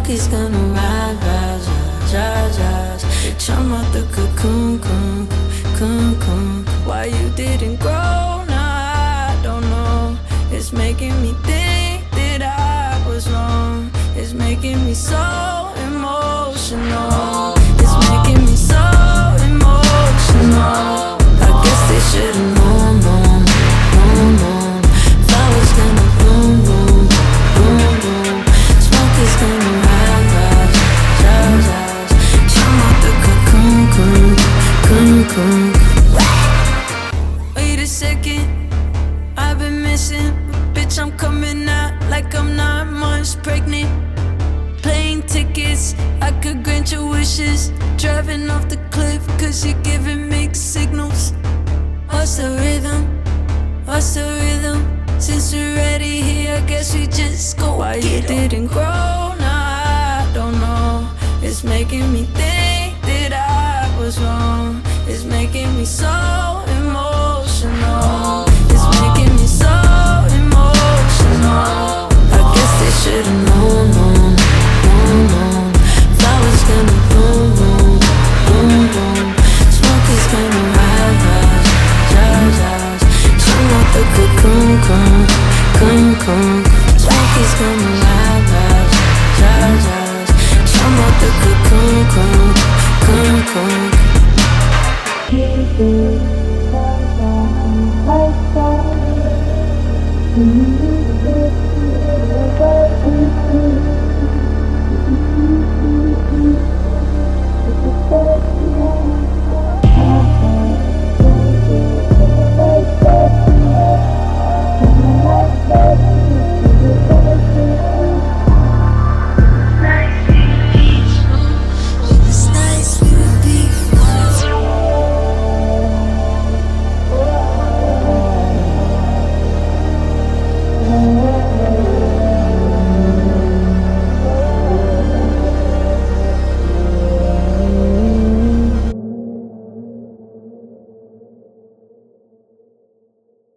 Smoke is gonna rise, rise, rise, rise, rise. Bitch, I'm out the cocoon, cocoon, cocoon, cocoon. Why you didn't grow? Nah, I don't know. It's making me think that I was wrong. It's making me so emotional. It's making me so emotional. I guess they should've known, known, known, known. Flowers gonna bloom, bloom, bloom, bloom. Smoke is gonna rise, rise, rise, rise. Come out the cocoon, cocoon, cocoon, cocoon. Wait a second, I've been missing. Bitch, I'm coming out like I'm 9 months pregnant. Plane tickets, I could grant your wishes. Driving off the cliff, cause you're giving mixed signals. What's the rhythm? What's the rhythm? Since we're already here, I guess we just go. Why you didn't grow? Nah, I don't know. It's making me think that I was wrong. It's making me so emotional. It's making me so emotional. I guess they should've known, known, known, known. Flowers gonna bloom, bloom, bloom, bloom. Smoke is gonna rise, rise, rise, rise. Come out the cocoon, cocoon, cocoon, cocoon. Smoke is gonna rise, rise, rise, rise. Come out the cocoon, cocoon, cocoon, cocoon.